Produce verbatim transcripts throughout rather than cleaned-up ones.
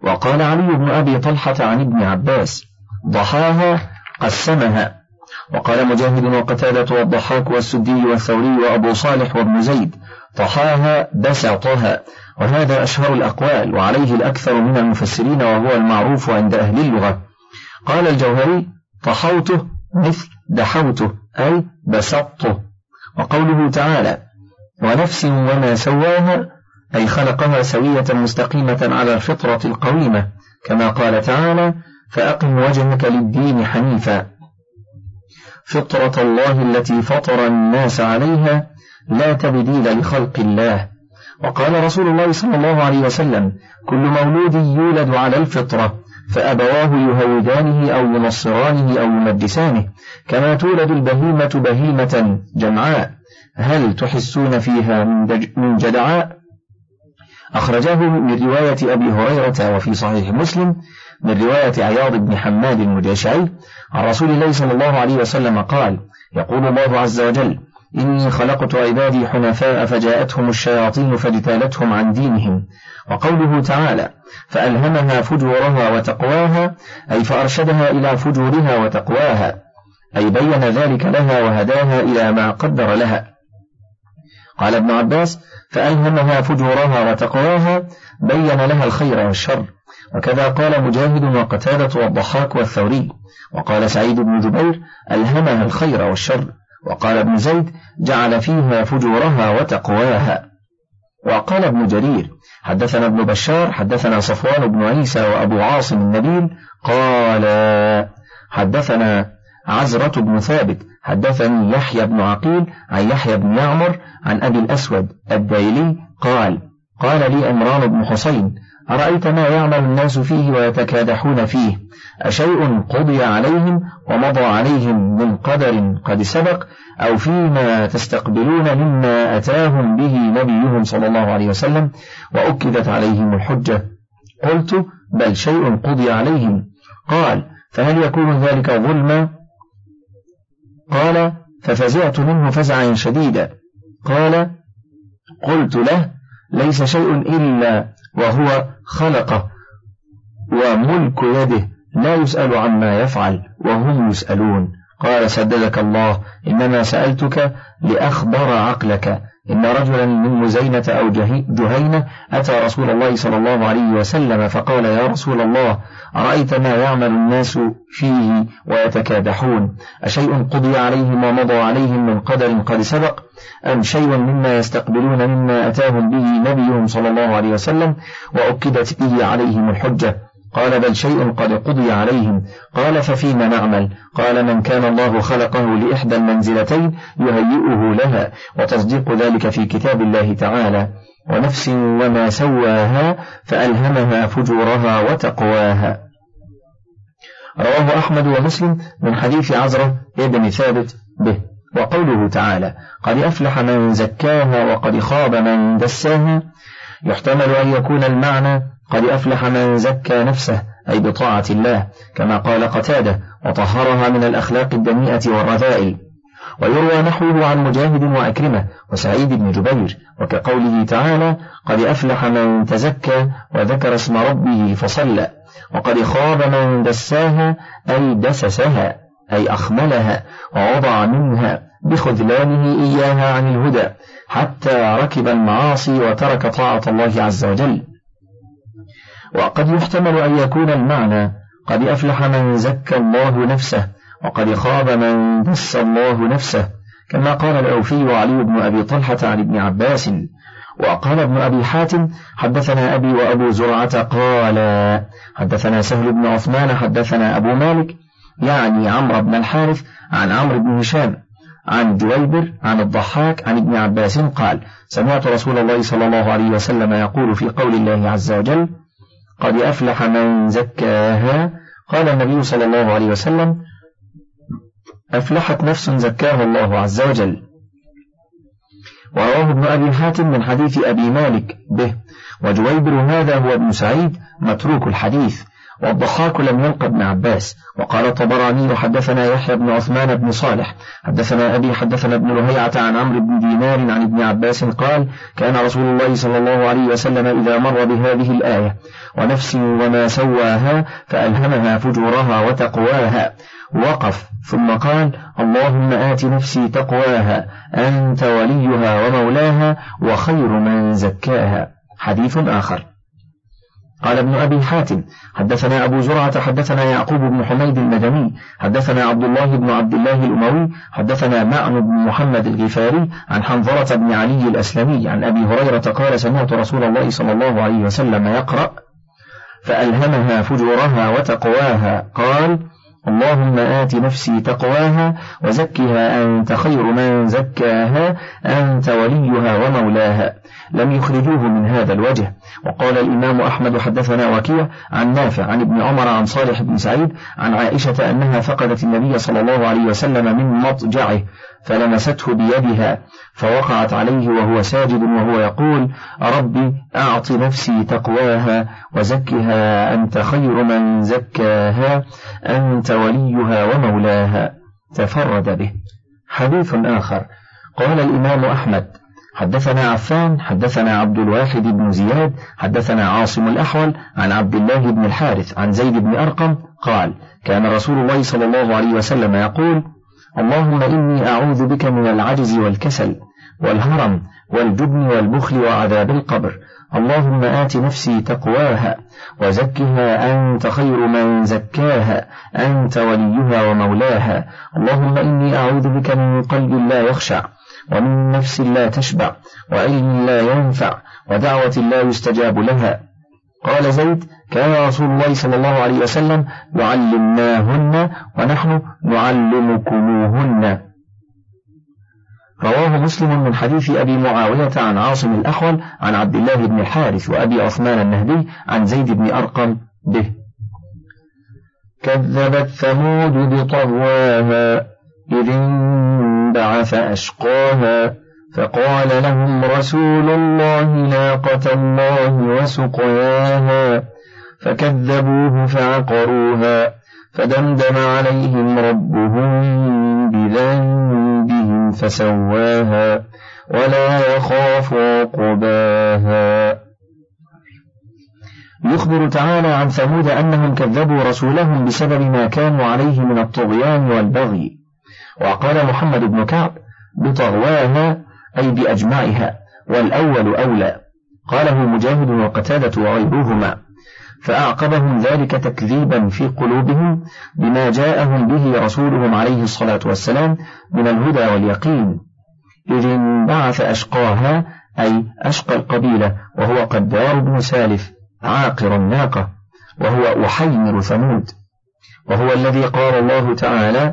وقال علي بن أبي طلحة عن ابن عباس: ضحاها قسمها. وقال مجاهد وقتادة والضحاك والسدي والثوري وأبو صالح وابن زيد: ضحاها بسطها. وهذا أشهر الأقوال، وعليه الأكثر من المفسرين، وهو المعروف عند أهل اللغة. قال الجوهري: طحوته مثل دحوته، أي بسطته. وقوله تعالى: ونفس وما سواها، أي خلقها سوية مستقيمة على الفطرة القويمة، كما قال تعالى: فأقم وجهك للدين حنيفا، فطرة الله التي فطر الناس عليها لا تبديل لخلق الله. وقال رسول الله صلى الله عليه وسلم: كل مولود يولد على الفطرة، فأبواه يهودانه أو ينصرانه أو يمجسانه، كما تولد البهيمة بهيمة جمعاء، هل تحسون فيها من جدعاء؟ أخرجاه من رواية أبي هريرة وفي صحيح مسلم من رواية عياض بن حماد المجاشعي عن رسول الله صلى الله عليه وسلم قال: يقول الله عز وجل: إني خلقت عبادي حنفاء فجاءتهم الشياطين فاجتالتهم عن دينهم. وقوله تعالى: فألهمها فجورها وتقواها، أي فأرشدها إلى فجورها وتقواها، أي بين ذلك لها وهداها إلى ما قدر لها. قال ابن عباس: فألهمها فجورها وتقواها، بين لها الخير والشر. وكذا قال مجاهد وقتادة والضحاك والثوري. وقال سعيد بن جبير: ألهمها الخير والشر. وقال ابن زيد: جعل فيها فجورها وتقواها. وقال ابن جرير: حدثنا ابن بشار حدثنا صفوان بن عيسى وأبو عاصم النبيل قال: حدثنا عزرة بن ثابت حدثني يحيى بن عقيل عن يحيى بن يعمر عن أبي الأسود الديلي قال: قال لي عمران بن حسين: أرأيت ما يعمل الناس فيه ويتكادحون فيه، أشيء قضي عليهم ومضى عليهم من قدر قد سبق، أو فيما تستقبلون مما أتاهم به نبيهم صلى الله عليه وسلم وأكدت عليهم الحجة؟ قلت: بل شيء قضي عليهم. قال: فهل يكون ذلك ظلما؟ قال: ففزعت منه فزعا شديدا. قال: قلت له: ليس شيء إلا وهو خلقه وملك يده، لا يسأل عما يفعل وهم يسألون. قال: سددك الله، إنما سألتك لأخبر عقلك. إن رجلا من مزينة أو جهينة أتى رسول الله صلى الله عليه وسلم فقال: يا رسول الله، أرأيت ما يعمل الناس فيه ويتكادحون، أشيء قضي عليهم ومضى عليهم من قدر قد سبق، أم شيء مما يستقبلون مما أتاهم به نبيهم صلى الله عليه وسلم وأكدت به عليهم الحجة؟ قال: بل شيء قد قضي عليهم. قال: ففيما نعمل؟ قال: من كان الله خلقه لإحدى المنزلتين يهيئه لها، وتصديق ذلك في كتاب الله تعالى: ونفس وما سواها فألهمها فجورها وتقواها. رواه أحمد ومسلم من حديث عزرة ابن ثابت به. وقوله تعالى: قد أفلح من زكاها وقد خاب من دساها، يحتمل أن يكون المعنى: قد أفلح من زكى نفسه، أي بطاعة الله، كما قال قتادة: وطهرها من الأخلاق الدنيئة والرذائل. ويروى نحوه عن مجاهد وأكرمة وسعيد بن جبير، وكقوله تعالى: قد أفلح من تزكى وذكر اسم ربه فصلى. وقد خاب من دساها، أي دسسها، أي أخملها ووضع منها بخذلانه إياها عن الهدى، حتى ركب المعاصي وترك طاعة الله عز وجل. وقد يحتمل أن يكون المعنى: قد أفلح من زكى الله نفسه، وقد خاب من دس الله نفسه، كما قال الأوفي وعلي بن أبي طلحة عن ابن عباس. وقال ابن أبي حاتم: حدثنا أبي وأبو زرعة قال: حدثنا سهل بن عثمان حدثنا أبو مالك، يعني عمرو بن الحارث، عن عمرو بن هشام عن جويبر عن الضحاك عن ابن عباس قال: سمعت رسول الله صلى الله عليه وسلم يقول في قول الله عز وجل: قد أفلح من زكاها. قال النبي صلى الله عليه وسلم: أفلحت نفس زكاها الله عز وجل. ورواه ابن أبي حاتم من حديث أبي مالك به. وجويبر هذا هو ابن سعيد متروك الحديث. والضحاك لم يلق ابن عباس. وقال الطبراني حدثنا يحيى بن عثمان بن صالح حدثنا أبي حدثنا ابن لهيعة عن عمرو بن دينار عن ابن عباس قال كان رسول الله صلى الله عليه وسلم إذا مر بهذه الآية ونفس وما سواها فألهمها فجورها وتقواها وقف ثم قال اللهم آت نفسي تقواها أنت وليها ومولاها وخير من زكاها. حديث آخر. قال ابن أبي حاتم حدثنا أبو زرعة حدثنا يعقوب بن حميد المدني حدثنا عبد الله بن عبد الله الأموي حدثنا معن بن محمد الغفاري عن حنظلة بن علي الأسلمي عن أبي هريرة قال سمعت رسول الله صلى الله عليه وسلم يقرأ فألهمها فجورها وتقواها قال اللهم آت نفسي تقواها وزكها أنت خير من زكاها أنت وليها ومولاها. لم يخرجوه من هذا الوجه. وقال الإمام أحمد حدثنا وكيع عن نافع عن ابن عمر عن صالح بن سعيد عن عائشة أنها فقدت النبي صلى الله عليه وسلم من مضجعه فلمسته بيدها فوقعت عليه وهو ساجد وهو يقول ربي أعط نفسي تقواها وزكها أنت خير من زكاها أنت وليها ومولاها. تفرد به. حديث آخر. قال الإمام أحمد حدثنا عفان حدثنا عبد الواحد بن زياد حدثنا عاصم الأحول عن عبد الله بن الحارث عن زيد بن أرقم قال كان رسول الله صلى الله عليه وسلم يقول اللهم إني أعوذ بك من العجز والكسل والهرم والجبن والبخل وعذاب القبر. اللهم آت نفسي تقواها وزكها أنت خير من زكاها أنت وليها ومولاها. اللهم إني أعوذ بك من قلب لا يخشع ومن نفس لا تشبع وعلم لا ينفع ودعوة لا يستجاب لها. قال زيد كان رسول الله صلى الله عليه وسلم يعلمناهن ونحن نعلمكموهن. رواه مسلم من حديث أبي معاوية عن عاصم الأحول عن عبد الله بن الحارث وأبي عثمان النهدي عن زيد بن أرقم به. كذبت ثمود بطغواها إذ انبعث أشقاها فقال لهم رسول الله ناقة الله وسقياها فكذبوه فعقروها فدمدم عليهم ربهم بذنبهم فسواها ولا يخاف عقباها. يخبر تعالى عن ثمود أنهم كذبوا رسولهم بسبب ما كانوا عليه من الطغيان والبغي. وقال محمد بن كعب بطغواها أي بأجمعها والأول أولى. قاله مجاهد وقتادة وغيرهما. فأعقبهم ذلك تكذيبا في قلوبهم بما جاءهم به رسولهم عليه الصلاة والسلام من الهدى واليقين. إذ انبعث أشقاها أي أشقى القبيلة وهو قدار بن سالف عاقر الناقة وهو أحيمر ثمود وهو الذي قال الله تعالى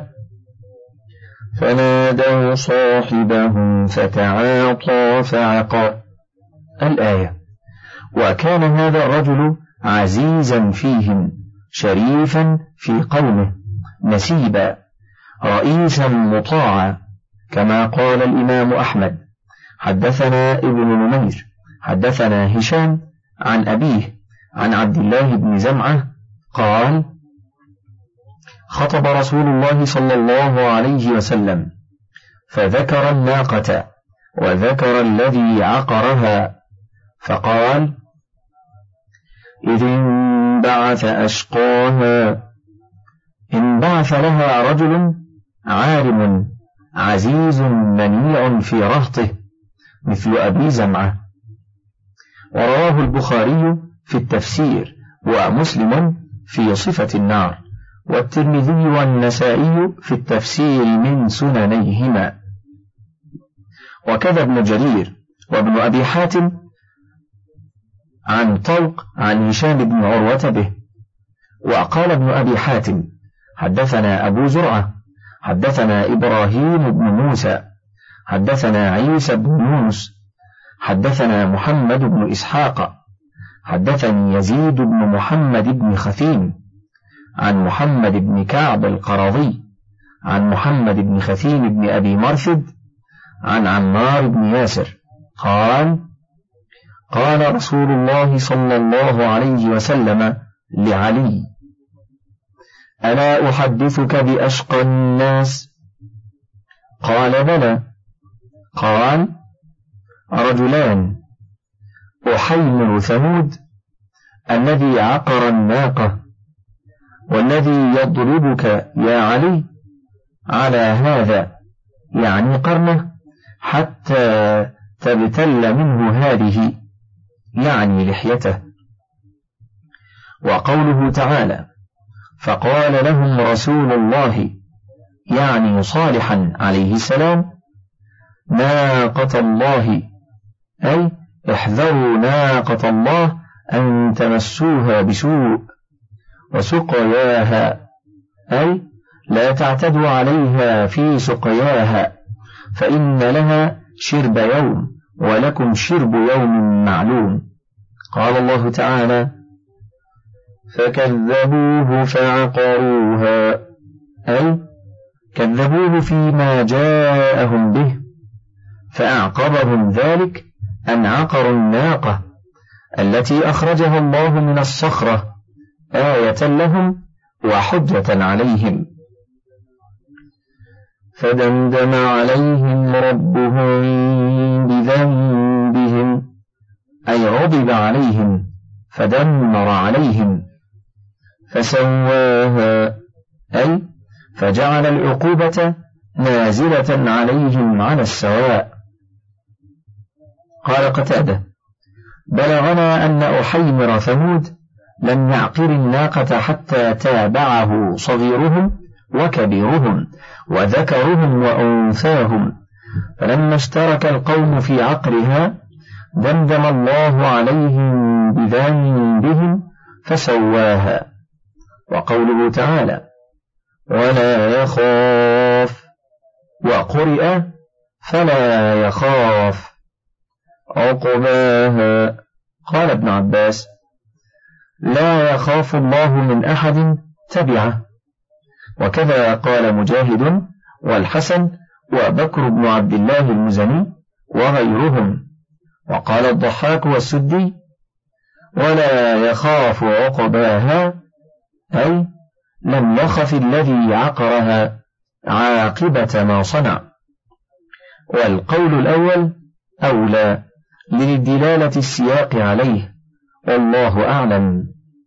فنادوا صاحبهم فتعاطى فعقر الآية. وكان هذا الرجل عزيزا فيهم شريفا في قومه نسيبا رئيسا مطاعا كما قال الإمام أحمد حدثنا ابن نمير حدثنا هشام عن أبيه عن عبد الله بن زمعة قال خطب رسول الله صلى الله عليه وسلم فذكر الناقة وذكر الذي عقرها فقال إذ انبعث أشقاها انبعث لها رجل عارم عزيز منيع في رهطه مثل أبي زمعة. ورواه البخاري في التفسير ومسلم في صفة النار والترمذي والنسائي في التفسير من سننيهما. وكذا ابن جرير وابن أبي حاتم عن طلق عن هشام بن عروة به. وقال ابن أبي حاتم حدثنا أبو زرعة حدثنا إبراهيم بن موسى حدثنا عيسى بن يونس حدثنا محمد بن إسحاق حدثني يزيد بن محمد بن خثيم عن محمد بن كعب القرظي عن محمد بن خثيم بن أبي مرثد عن عمار بن ياسر قال قال رسول الله صلى الله عليه وسلم لعلي ألا أحدثك بأشقى الناس؟ قال بلى. قال رجلان أحيمر ثمود الذي عقر الناقة والذي يضربك يا علي على هذا يعني قرنه حتى تبتل منه هذه يعني لحيته. وقوله تعالى فقال لهم رسول الله يعني صالحا عليه السلام ناقة الله أي احذروا ناقة الله أن تمسوها بسوء، وسقياها أي لا تعتدوا عليها في سقياها فإن لها شرب يوم ولكم شرب يوم معلوم. قال الله تعالى فكذبوه فعقروها أي كذبوه فيما جاءهم به فأعقبهم ذلك أن عقروا الناقة التي أخرجها الله من الصخرة آية لهم وحجة عليهم. فدمدم عليهم ربهم بذنبهم أي غضب عليهم فدمر عليهم فسواها أي فجعل العقوبة نازلة عليهم على السواء. قال قتادة بلغنا أن أحيمر ثمود لم يعقر الناقة حتى تابعه صغيرهم وكبيرهم وذكرهم وأنثاهم، فلما اشترك القوم في عقرها دمدم الله عليهم بذنبهم فسواها. وقوله تعالى ولا يخاف وقرئ فلا يخاف عقباها. قال ابن عباس لا يخاف الله من أحد تبعه، وكذا قال مجاهد والحسن وبكر بن عبد الله المزني وغيرهم. وقال الضحاك والسدي ولا يخاف عقباها أي لم يخف الذي عقرها عاقبة ما صنع. والقول الأول أولى للدلالة السياق عليه والله أعلم.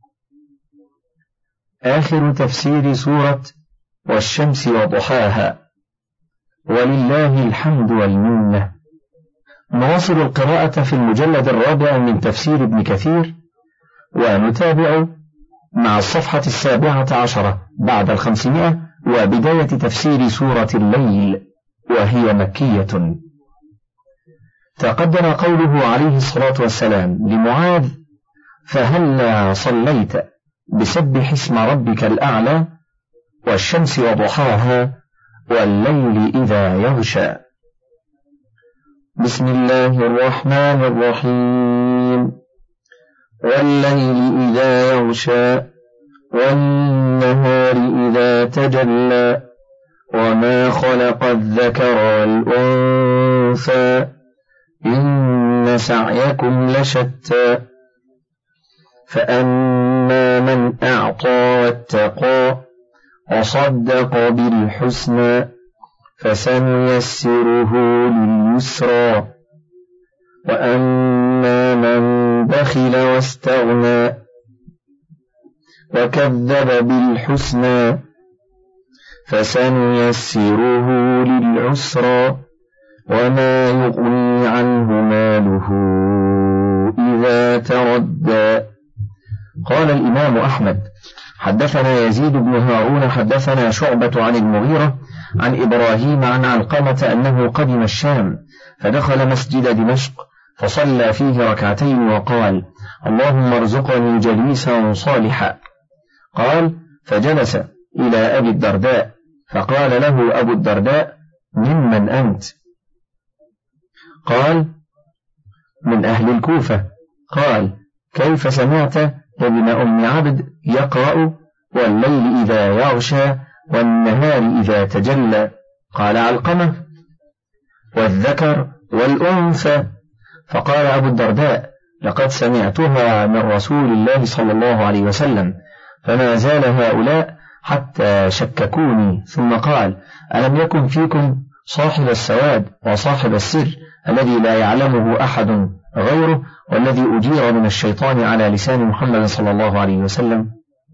آخر تفسير سورة والشمس وضحاها ولله الحمد والمنة. نواصل القراءة في المجلد الرابع من تفسير ابن كثير ونتابع مع الصفحة السابعة عشرة بعد الخمسمائة وبداية تفسير سورة الليل وهي مكية. تقدم قوله عليه الصلاة والسلام لمعاذ فهلا صليت بسبح اسم ربك الأعلى والشمس وضحاها والليل إذا يغشى. بسم الله الرحمن الرحيم والليل إذا يغشى والنهار إذا تجلى وما خلق الذكر والأنثى إن سعيكم لشتى فأما من أعطى واتقى وصدق بالحسنى فسنيسره لليسرى وأما من بخل واستغنى وكذب بالحسنى فسنيسره للعسرى وما يغني عنه ماله إذا تردى. قال الإمام أحمد حدثنا يزيد بن هارون حدثنا شعبة عن المغيرة عن إبراهيم عن علقمة أنه قدم الشام فدخل مسجد دمشق فصلى فيه ركعتين وقال اللهم ارزقني جليسا صالحا. قال فجلس إلى أبي الدرداء فقال له أبو الدرداء ممن أنت؟ قال من أهل الكوفة. قال كيف سمعت ابن أم عبد يقرأ والليل إذا يغشى والنهار إذا تجلى؟ قال علقمة والذكر والأنثى. فقال أبو الدرداء لقد سمعتها من رسول الله صلى الله عليه وسلم فما زال هؤلاء حتى شككوني، ثم قال: ألم يكن فيكم صاحب السواد وصاحب السر الذي لا يعلمه أحد غيره، والذي أجير من الشيطان على لسان محمد صلى الله عليه وسلم؟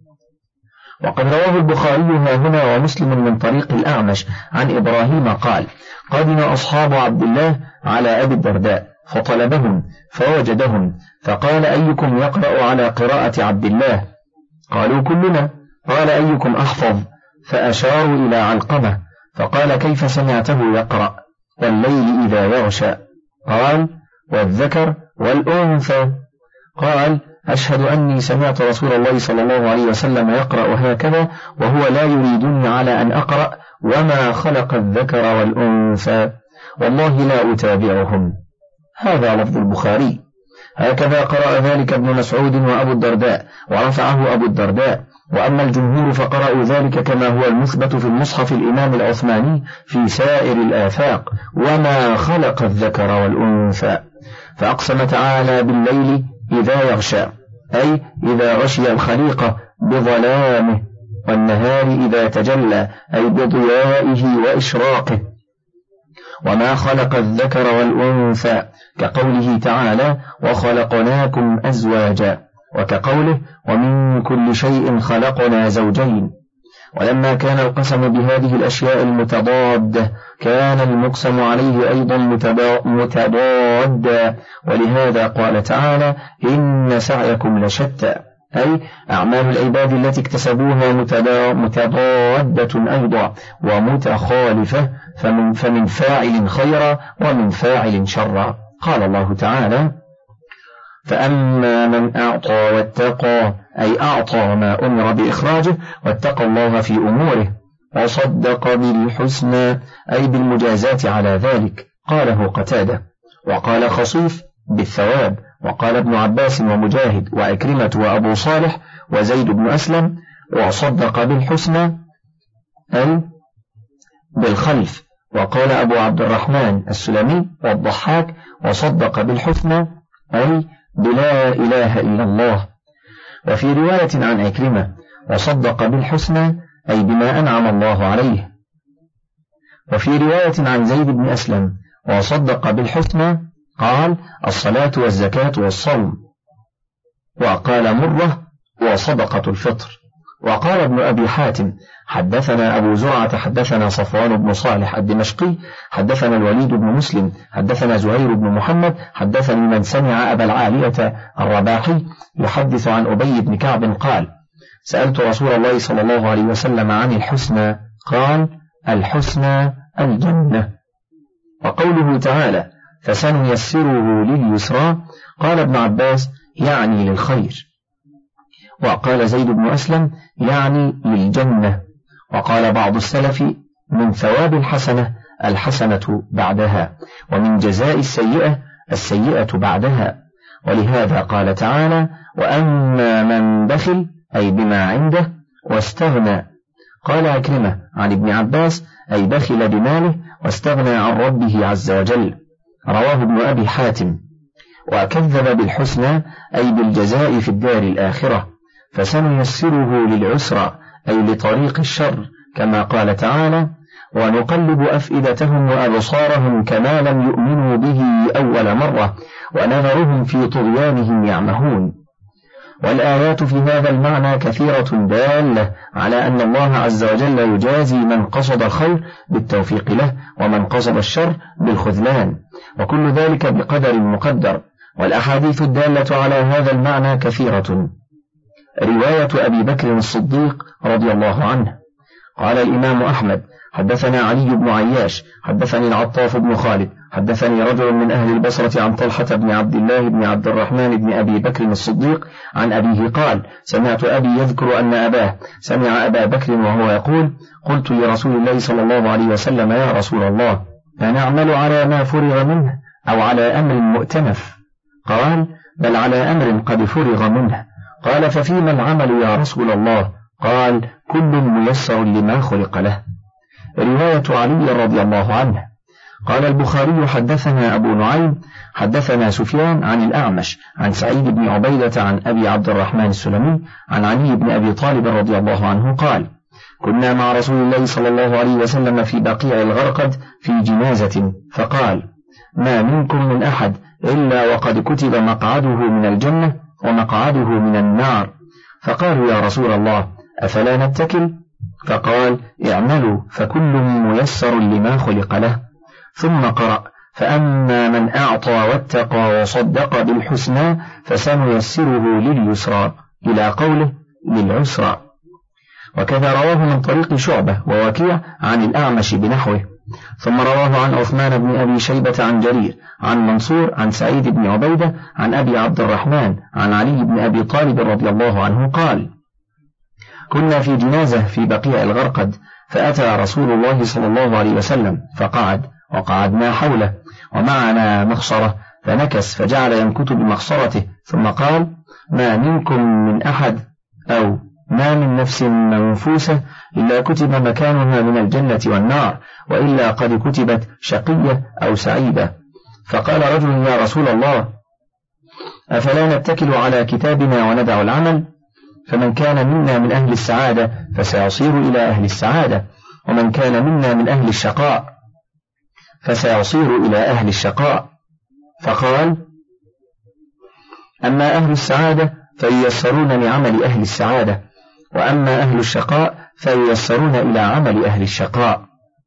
وقد رواه البخاري ها هنا ومسلم من طريق الأعمش عن إبراهيم قال: قدم أصحاب عبد الله على أبي الدرداء فطلبهم فوجدهم، فقال: أيكم يقرأ على قراءة عبد الله؟ قالوا: كلنا. قال: أيكم أحفظ؟ فأشاروا إلى علقمة، فقال: كيف سمعته يقرأ والليل إذا يغشى؟ قال: والذكر والأنثى. قال: أشهد أني سمعت رسول الله صلى الله عليه وسلم يقرأ هكذا وهو لا يريدني على أن أقرأ: وما خلق الذكر والأنثى، والله لا أتابعهم. هذا لفظ البخاري. هكذا قرأ ذلك ابن مسعود وأبو الدرداء، ورفعه أبو الدرداء. وأما الجمهور فقرأوا ذلك كما هو المثبت في المصحف الإمام العثماني في سائر الآفاق: وما خلق الذكر والأنثى. فأقسم تعالى بالليل إذا يغشى، أي إذا غشي الخليقة بظلامه، والنهار إذا تجلى، أي بضيائه وإشراقه. وما خلق الذكر والأنثى، كقوله تعالى: وخلقناكم أزواجا، وكقوله: ومن كل شيء خلقنا زوجين. ولما كان القسم بهذه الأشياء المتضادة كان المقسم عليه أيضا متضادا، ولهذا قال تعالى: إن سعيكم لشتى، أي أعمال العباد التي اكتسبوها متضادة أيضا ومتخالفة، فمن, فمن فاعل خيرا ومن فاعل شرا. قال الله تعالى: فأما من أعطى واتقى، أي أعطى ما أمر بإخراجه واتقى الله في أموره، وصدق بالحسنى، أي بالمجازات على ذلك. قاله قتادة. وقال خصيف: بالثواب. وقال ابن عباس ومجاهد وأكرمة وأبو صالح وزيد بن أسلم: وصدق بالحسنى، أي بالخلف. وقال أبو عبد الرحمن السلمي والضحاك: وصدق بالحسنى، أي بلا إله إلا الله. وفي رواية عن أكرمة: وصدق بالحسنى، أي بما أنعم الله عليه. وفي رواية عن زيد بن أسلم: وصدق بالحسنى، قال: الصلاة والزكاة والصوم. وقال مرة: وصدقة الفطر. وقال ابن أبي حاتم: حدثنا أبو زرعة حدثنا صفوان بن صالح الدمشقي حدثنا الوليد بن مسلم حدثنا زهير بن محمد حدثني من سمع أبا العالية الرباحي يحدث عن أبي بن كعب قال: سألت رسول الله صلى الله عليه وسلم عن الحسنى، قال: الحسنى الجنة. وقوله تعالى: فسنيسره لليسرى، قال ابن عباس: يعني للخير. وقال زيد بن أسلم: يعني للجنة. وقال بعض السلف: من ثواب الحسنة الحسنة بعدها، ومن جزاء السيئة السيئة بعدها. ولهذا قال تعالى: وأما من بخل، أي بما عنده، واستغنى. قال أكرمة عن ابن عباس: أي بخل بماله واستغنى عن ربه عز وجل. رواه ابن أبي حاتم. وكذب بالحسنى، أي بالجزاء في الدار الآخرة. فسنيسره للعسرى، أي لطريق الشر، كما قال تعالى: ونقلب أفئدتهم وأبصارهم كما لم يؤمنوا به أول مرة ونذرهم في طغيانهم يعمهون. والآيات في هذا المعنى كثيرة دالة على أن الله عز وجل يجازي من قصد الخير بالتوفيق له ومن قصد الشر بالخذلان، وكل ذلك بقدر مقدر. والأحاديث الدالة على هذا المعنى كثيرة. رواية أبي بكر الصديق رضي الله عنه. قال الإمام أحمد: حدثنا علي بن عياش حدثني العطاف بن خالد حدثني رجل من أهل البصرة عن طلحة بن عبد الله بن عبد الرحمن بن أبي بكر الصديق عن أبيه قال: سمعت أبي يذكر أن أباه سمع أبا بكر وهو يقول: قلت لرسول الله صلى الله عليه وسلم: يا رسول الله، فنعمل على ما فرغ منه أو على أمر مؤتنف؟ قال: بل على أمر قد فرغ منه. قال: ففيما العمل يا رسول الله؟ قال: كل ميسر لما خلق له. رواية علي رضي الله عنه. قال البخاري: حدثنا أبو نعيم حدثنا سفيان عن الأعمش عن سعيد بن عبيدة عن أبي عبد الرحمن السلمي عن علي بن أبي طالب رضي الله عنه قال: كنا مع رسول الله صلى الله عليه وسلم في بقيع الغرقد في جنازة، فقال: ما منكم من أحد إلا وقد كتب مقعده من الجنة ومقعده من النار. فقالوا: يا رسول الله أفلا نتكل؟ فقال: اعملوا فكل ميسر لما خلق له. ثم قرأ: فأما من أعطى واتقى وصدق بالحسنى فسنيسره لليسرى، إلى قوله للعسرى. وكذا رواه من طريق شعبة ووكيع عن الأعمش بنحوه. ثم رواه عن عثمان بن أبي شيبة عن جرير عن منصور عن سعيد بن عبيدة عن أبي عبد الرحمن عن علي بن أبي طالب رضي الله عنه قال: كنا في جنازة في بقيع الغرقد، فأتى رسول الله صلى الله عليه وسلم فقعد، وقعدنا حوله، ومعنا مخصرة، فنكس فجعل ينكت بمخصرته، ثم قال: ما منكم من أحد أو ما من نفس منفوسة إلا كتب مكانها من الجنة والنار، وإلا قد كتبت شقية أو سعيدة. فقال رجل: يا رسول الله أفلا نتكل على كتابنا وندع العمل؟ فمن كان منا من أهل السعادة فسيصير إلى أهل السعادة، ومن كان منا من أهل الشقاء فسيصير إلى أهل الشقاء. فقال: أما أهل السعادة فييسرون لعمل أهل السعادة، وأما أهل الشقاء فييسرون إلى عمل أهل الشقاء.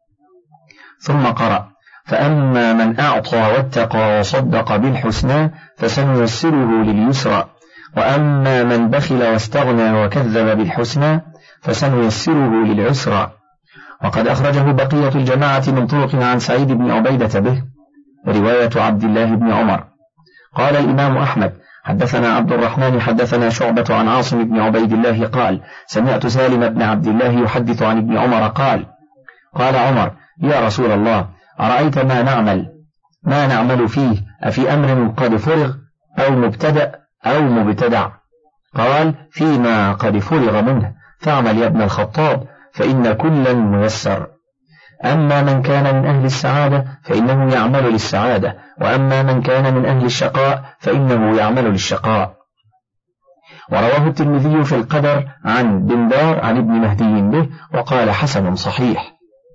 ثم قرأ: فأما من أعطى واتقى وصدق بالحسنى فسنيسره لليسرى، وأما من بخل واستغنى وكذب بالحسنى فسنيسره للعسرى. وقد أخرجه بقية الجماعة من طرق عن سعيد بن عبيدة به، رواية عبد الله بن عمر. قال الإمام أحمد: حدثنا عبد الرحمن حدثنا شعبة عن عاصم بن عبيد الله قال: سمعت سالم بن عبد الله يحدث عن ابن عمر قال: قال عمر: يا رسول الله أرأيت ما نعمل ما نعمل فيه، أفي أمر قد فرغ أو مبتدأ أو مبتدع؟ قال: فيما قد فرغ منه، فاعمل يا ابن الخطاب فإن كلا ميسر. أما من كان من أهل السعادة فإنه يعمل للسعادة، وأما من كان من أهل الشقاء فإنه يعمل للشقاء. ورواه الترمذي في القدر عن بندار عن ابن مهدي به، وقال: حسن صحيح.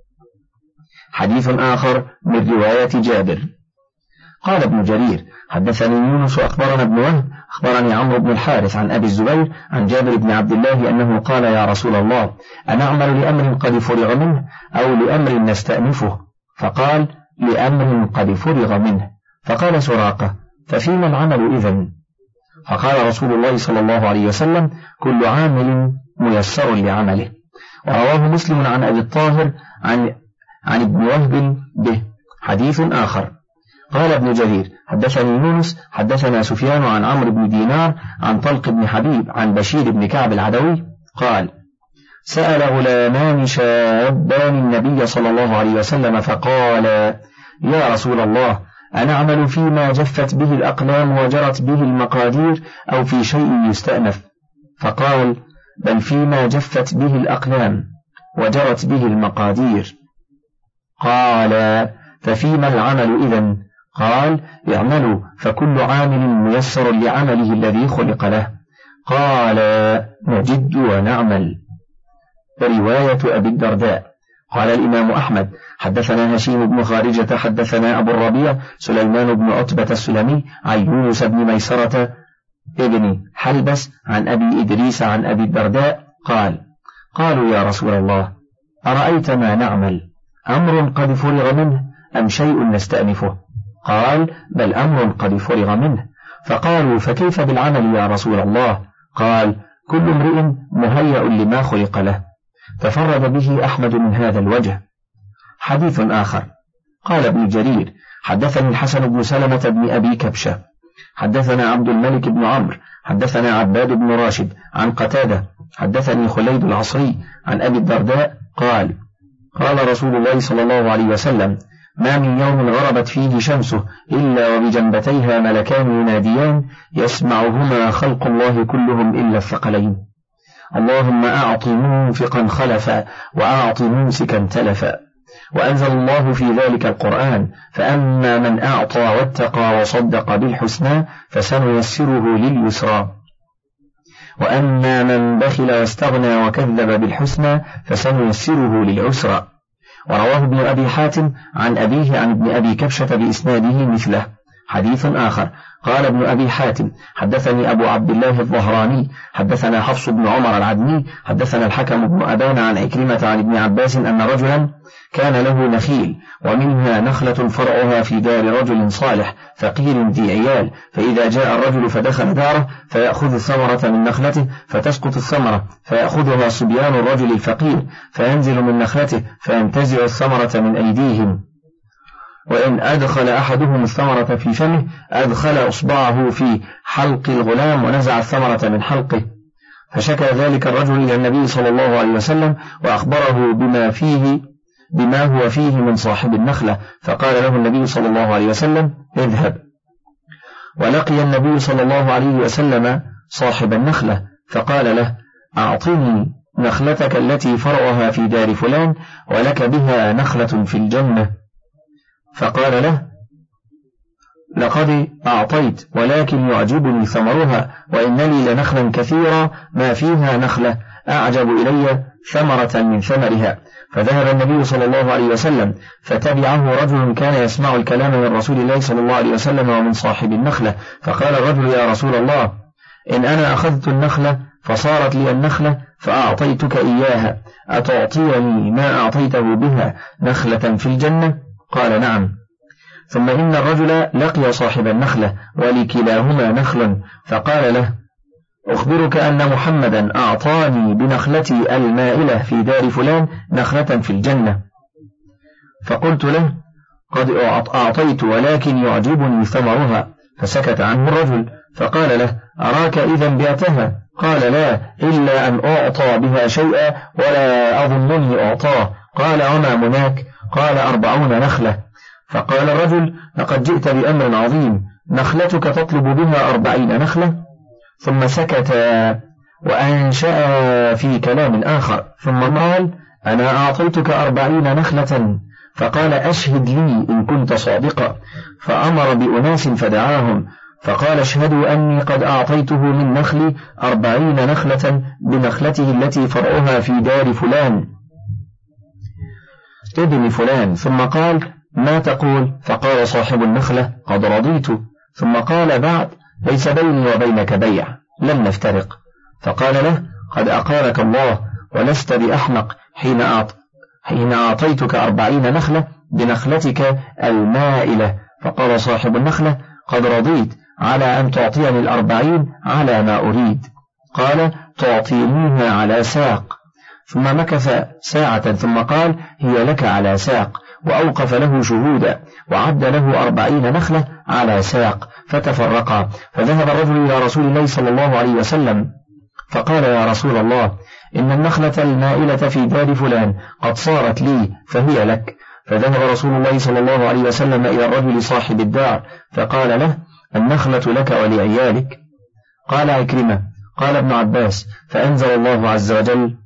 حديث آخر من رواية جابر. قال ابن جرير: حدثني يونس أخبرنا ابن وهب أخبرني عمرو بن الحارث عن أبي الزبير عن جابر بن عبد الله أنه قال: يا رسول الله أنعمل لأمر قد فرغ منه أو لأمر نستأنفه؟ فقال: لأمر قد فرغ منه. فقال سراقة: ففيما العمل إذن؟ فقال رسول الله صلى الله عليه وسلم: كل عامل ميسر لعمله. ورواه مسلم عن أبي الطاهر عن عن ابن وهب به. حديث آخر. قال ابن جرير: حدثني يونس حدثنا سفيان عن عمرو بن دينار عن طلق بن حبيب عن بشير بن كعب العدوي قال: سأل غلامان شابان النبي صلى الله عليه وسلم فقال: يا رسول الله أنعمل فيما جفت به الأقلام وجرت به المقادير أو في شيء يستأنف؟ فقال: بل فيما جفت به الأقلام وجرت به المقادير. قال: ففيما العمل إذن؟ قال: اعملوا فكل عامل ميسر لعمله الذي خلق له. قال: نجد ونعمل. رواية أبي الدرداء. قال الإمام أحمد: حدثنا هشيم بن خارجة حدثنا أبو الربيع سليمان بن عتبة السلمي عن يونس بن ميسرة ابن حلبس عن أبي إدريس عن أبي الدرداء قال: قالوا: يا رسول الله أرأيت ما نعمل، أمر قد فرغ منه أم شيء نستأنفه؟ قال: بل أمر قد فرغ منه. فقالوا: فكيف بالعمل يا رسول الله؟ قال: كل امرئ مهيأ لما خلق له. تفرد به أحمد من هذا الوجه. حديث آخر. قال ابن جرير: حدثني الحسن بن سلمة بن أبي كبشة حدثنا عبد الملك بن عمرو حدثنا عباد بن راشد عن قتادة حدثني خليد العصري عن أبي الدرداء قال: قال رسول الله صلى الله عليه وسلم: ما من يوم غربت فيه شمسه إلا وبجنبتيها ملكان يناديان يسمعهما خلق الله كلهم إلا الثقلين: اللهم أعط منفقا خلفا وأعط ممسكا تلفا. وأنزل الله في ذلك القرآن: فأما من أعطى واتقى وصدق بالحسنى فسنيسره لليسرى. وأما من بخل واستغنى وكذب بالحسنى فسنيسره للعسرى. ورواه ابن أبي حاتم عن أبيه عن ابن أبي كبشة بإسناده مثله. حديث آخر قال ابن أبي حاتم حدثني أبو عبد الله الظهراني حدثنا حفص بن عمر العدني حدثنا الحكم بن أبان عن عكرمة عن ابن عباس أن رجلا كان له نخيل ومنها نخلة فرعها في دار رجل صالح فقير ذي عيال، فإذا جاء الرجل فدخل داره فيأخذ الثمرة من نخلته فتسقط الثمرة فيأخذها صبيان الرجل الفقير فينزل من نخلته فينتزع الثمرة من أيديهم، وإن أدخل أحدهم الثمرة في فمه أدخل أصبعه في حلق الغلام ونزع الثمرة من حلقه. فشكى ذلك الرجل إلى النبي صلى الله عليه وسلم وأخبره بما فيه بما هو فيه من صاحب النخلة، فقال له النبي صلى الله عليه وسلم اذهب. ولقي النبي صلى الله عليه وسلم صاحب النخلة فقال له أعطني نخلتك التي فرعها في دار فلان ولك بها نخلة في الجنة. فقال له لقد أعطيت ولكن يعجبني ثمرها، وإن لي لنخلا كثيرا ما فيها نخلة أعجب إلي ثمرة من ثمرها. فذهب النبي صلى الله عليه وسلم فتبعه رجل كان يسمع الكلام من رسول الله صلى الله عليه وسلم ومن صاحب النخلة، فقال الرجل يا رسول الله إن أنا أخذت النخلة فصارت لي النخلة فأعطيتك إياها أتعطيني ما أعطيته بها نخلة في الجنة؟ قال نعم. ثم إن الرجل لقي صاحب النخلة ولكلاهما نخل فقال له أخبرك أن محمدا أعطاني بنخلتي المائلة في دار فلان نخلة في الجنة. فقلت له قد أعطيت ولكن يعجبني ثمرها. فسكت عنه الرجل فقال له أراك إذا بعتها؟ قال لا إلا أن أعطى بها شيئا ولا أظنني أعطاه. قال وما مناك؟ قال أربعون نخلة. فقال الرجل لقد جئت بأمر عظيم، نخلتك تطلب بها أربعين نخلة؟ ثم سكت وأنشأ في كلام آخر ثم قال أنا أعطيتك أربعين نخلة. فقال أشهد لي إن كنت صادقا. فأمر بأناس فدعاهم فقال اشهدوا أني قد أعطيته من نخلي أربعين نخلة بنخلته التي فرعها في دار فلان ابن فلان. ثم قال ما تقول؟ فقال صاحب النخلة قد رضيت. ثم قال بعد ليس بيني وبينك بيع لن نفترق. فقال له قد أقالك الله ولست بأحمق حين أعط حين أعطيتك أربعين نخلة بنخلتك المائلة. فقال صاحب النخلة قد رضيت على أن تعطيني الأربعين على ما أريد. قال تعطينيها على ساق. ثم مكث ساعة ثم قال هي لك على ساق، وأوقف له شهودا وعد له أربعين نخلة على ساق فتفرقا. فذهب الرجل إلى رسول الله صلى الله عليه وسلم فقال يا رسول الله إن النخلة المائلة في دار فلان قد صارت لي فهي لك. فذهب رسول الله صلى الله عليه وسلم إلى الرجل صاحب الدار فقال له النخلة لك ولعيالك. قال عكرمة قال ابن عباس فأنزل الله عز وجل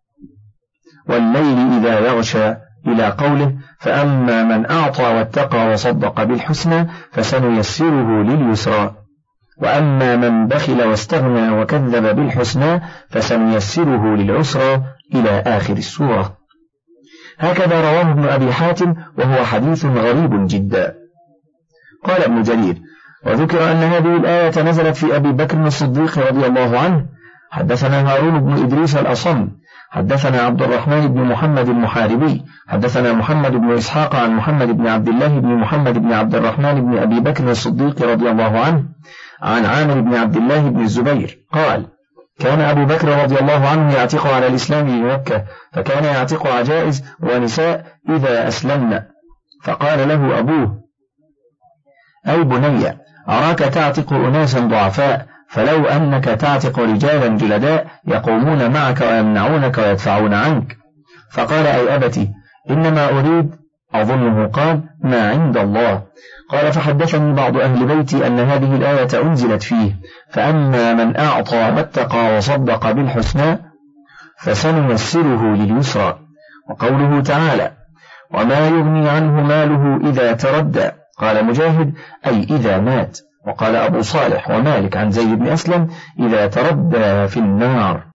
والليل إذا يغشى إلى قوله فأما من أعطى واتقى وصدق بالحسنى فسنيسره لليسرى، وأما من بخل واستغنى وكذب بالحسنى فسنيسره للعسرى إلى آخر السورة. هكذا رواه ابن أبي حاتم وهو حديث غريب جدا. قال ابن جرير وذكر أن هذه الآية نزلت في أبي بكر الصديق رضي الله عنه. حدثنا هارون بن إدريس الأصم حدثنا عبد الرحمن بن محمد المحاربي حدثنا محمد بن إسحاق عن محمد بن عبد الله بن محمد بن عبد الرحمن بن أبي بكر الصديق رضي الله عنه عن عامر بن عبد الله بن الزبير قال كان أبو بكر رضي الله عنه يعتق على الإسلام بمكة، فكان يعتق عجائز ونساء إذا أسلمنا. فقال له أبوه أي بني أراك تعتق أناسا ضعفاء، فلو أنك تعتق رجالا جلداء يقومون معك ويمنعونك ويدفعون عنك. فقال أي أبتي إنما أريد أظنه قال ما عند الله. قال فحدثني بعض أهل بيتي أن هذه الآية أنزلت فيه فأما من أعطى واتقى وصدق بالحسنى فسنيسره لليسرى. وقوله تعالى وما يغني عنه ماله إذا تردى قال مجاهد أي إذا مات. وقال أبو صالح ومالك عن زيد بن أسلم إذا تردى في النار.